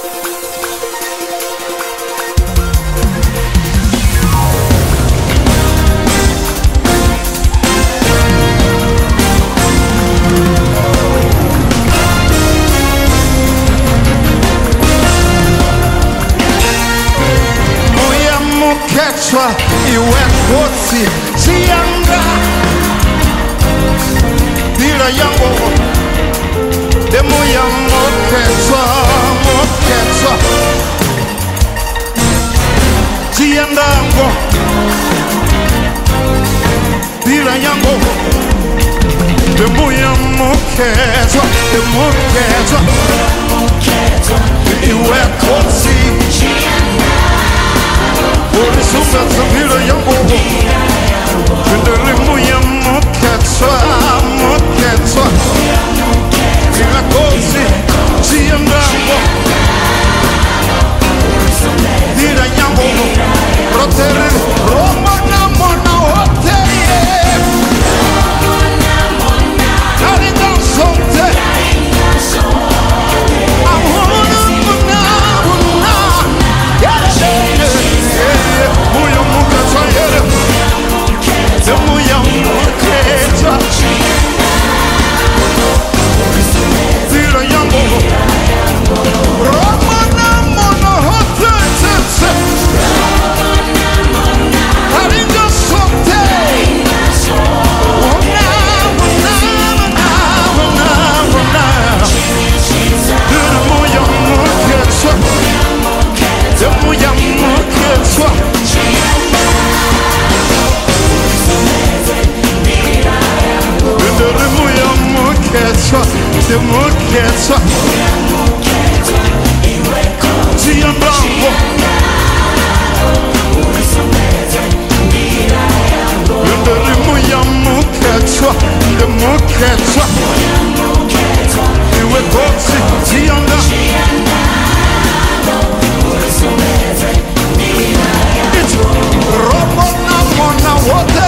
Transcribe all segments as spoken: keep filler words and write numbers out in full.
Catchwa iwe koti sianga bila yango demo ya moketwa moketwa sianga ngo bila yango demo ya moketwa demo ketwa iwe koti Ori sumba sabila yango Kendele muya moketwa moketwa Kila kosi siyangango Dira yango Rotere Romana mona hotere Karinga sonte Ahona mona mona Muya moketwa yere Muya moketwa Dira yango Romana mona hotere Karinga sonte Mona mona mona mona mona Dira muya moketwa Muya moketwa Dira muya moketwa De moketwa Siyangango Dira muya moketwa De moketwa Iwe kosi siyangango Romana mona wote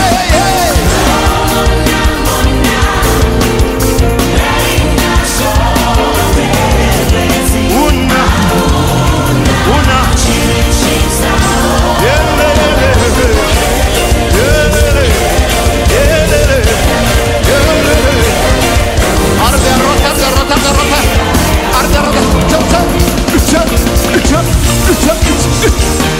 Una Una Arde rota rota rota Arde rota Chop chop Chop chop Chop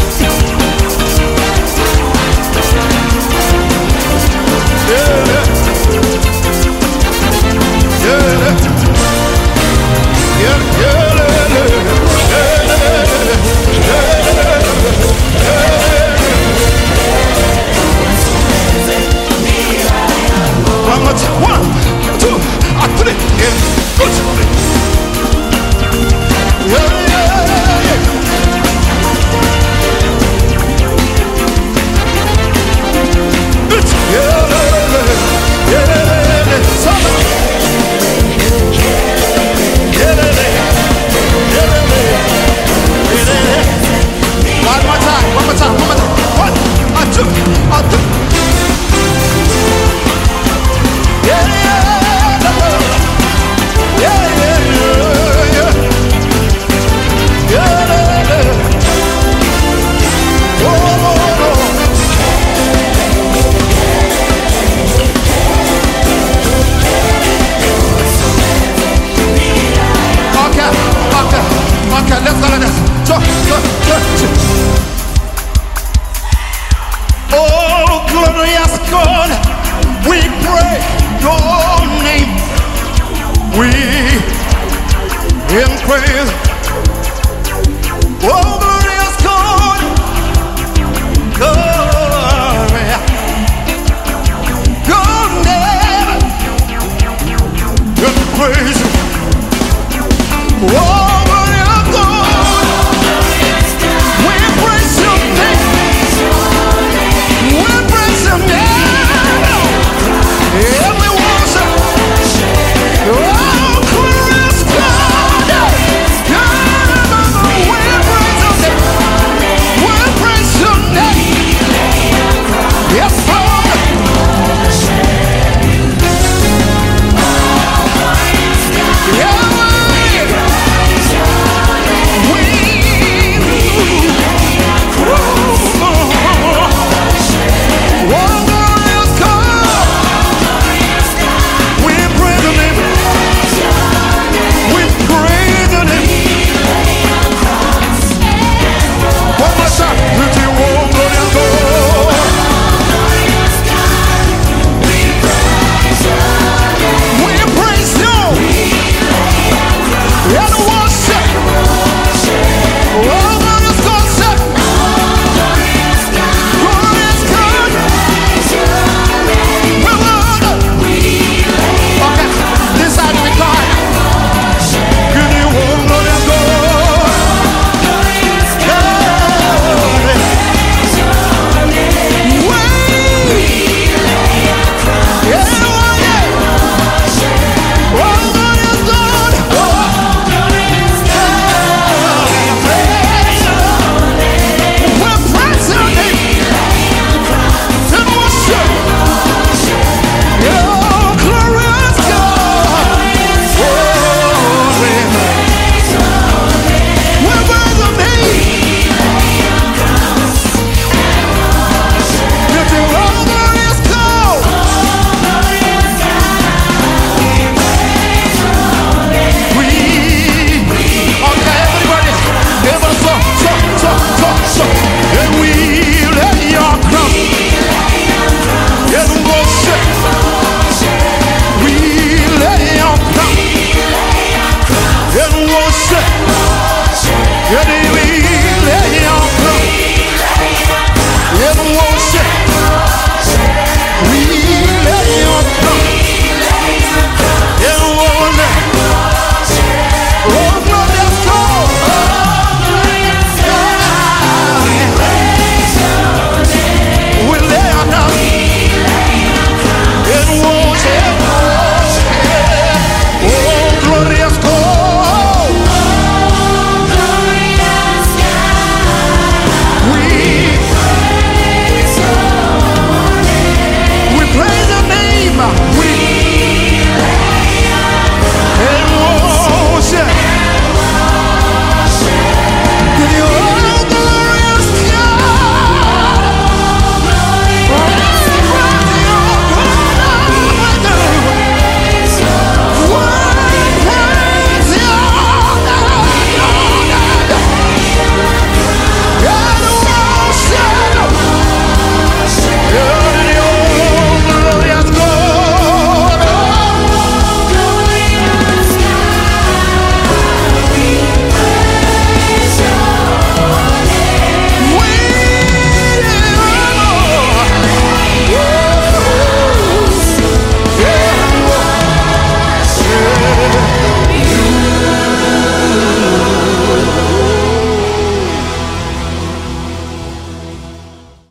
One, two, three, yeah, good. Yeah, yeah, yeah. Good. Yeah, yeah, yeah. Somebody. Yeah, yeah. One more time, one more time, one more time. One, a two, a two. Yeah, yeah, yeah, yeah, yeah, yeah, yeah, oh, oh, oh. Okay, okay, okay, let's go like this. Go, go, go, go. Oh, glorious God, we pray your name, we in praise. Oh, glorious God, glory, your name, in praise. Oh,